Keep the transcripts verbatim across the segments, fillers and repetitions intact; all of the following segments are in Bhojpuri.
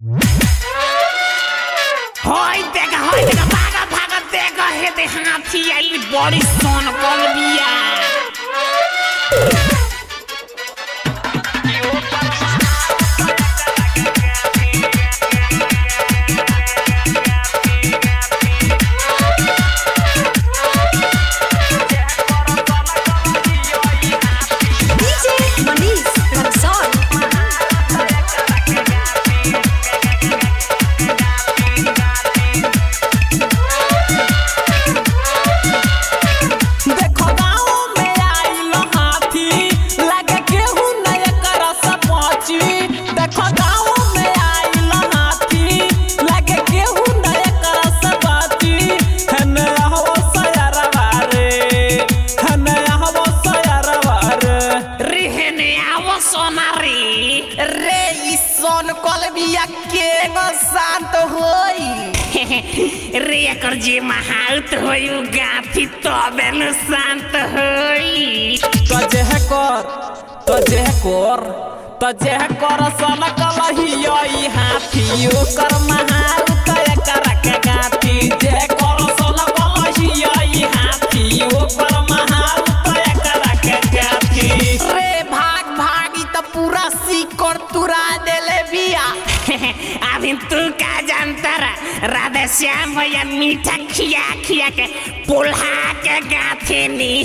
होय देखा होय देखा भागा भागा देखा हे दे हाथी आइल बड़ी सोन कल बिया शांत होई रे एकर जे महाउत होई उ गाथी तबे न शांत होई तो जे कर तो जे कर तो जे कर सन कलहियई हाथी ओकर महाउत एकर के गाथी जे कर सन कलहियई हाथी ओकर महाउत एकर के गाथी रे भाग भागी त पूरा सीकर तुरा देले बिया अभी तू का जानता राधे श्याम भैया मीठा खिया खिया के पुल्हा के गाथे नी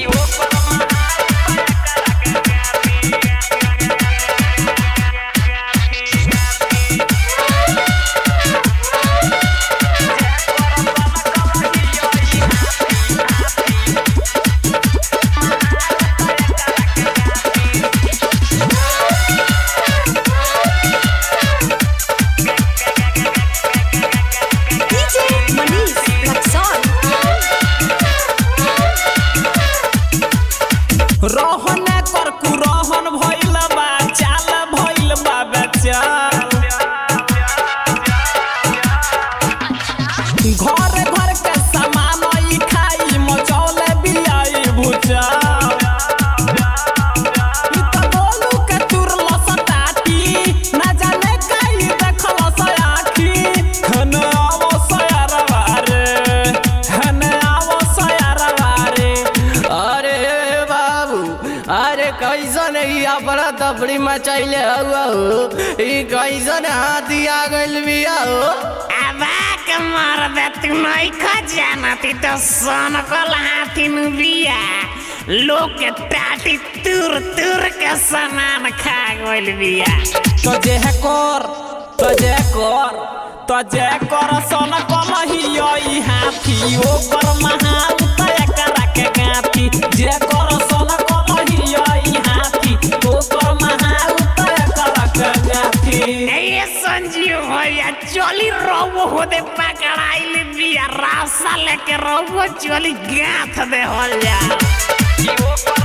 रोहन कर कुरोहन भइल बा चाल भइल बा बेचाल घर घर के सामान ई खाई मचौले बियाई भुजा ई त बोलू के तुरल सताती ना जाने काई देखल सयाखी खन आवो सयारवा रे हन आवो सयारवा रे अरे अरे कैसन ही अपना तबड़ी मचैले हुआ हो ई कैसन हाथी आ गइल बिया हो अबा के मार दे तू नहीं खा जाना ती तो सोन कल हाथी नु बिया लोग के टाटी तुर तुर के सामान खा गइल बिया तो जे कर तो जे कर तो जे कर सोन कल हियई हाथी ओकर महाउत एकर के गाथी जे कर सोन कल हियई हाथी ओकर महाउत एकर के गाथी ए संजीव भैया चली रोबो होदे पकड़ाइल बिया रासा लेके रोबो चली गाथ दे होल जा ओकर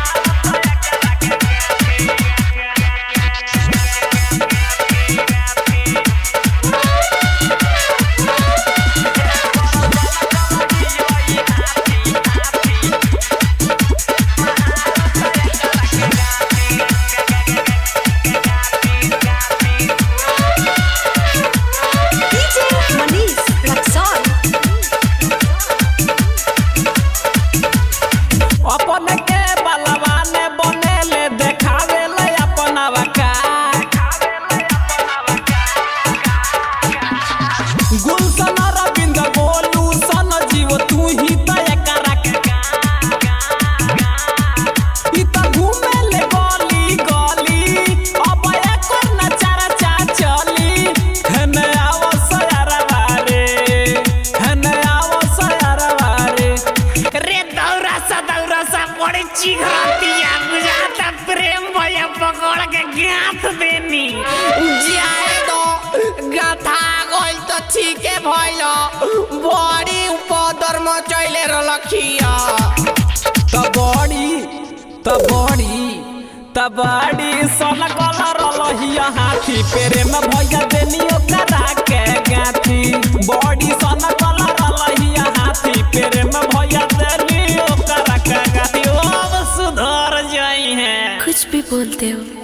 चिघरतिया बुझाता प्रेम भैया पकड़ के गाथ देनी जाए दो गाथा गइल त ठीके भइल बड़ी उपदर मचैले रलखिया त बड़ी त बड़ी त बड़ी सन कलर रलहिया हाथी प्रेम भैया देनी ओकरा के गाथी बड़ी सन कलर रलहिया हाथी प्रेम भैया देनी ओकरा के गाथी अब सुधर जाई है कुछ भी बोलते हो।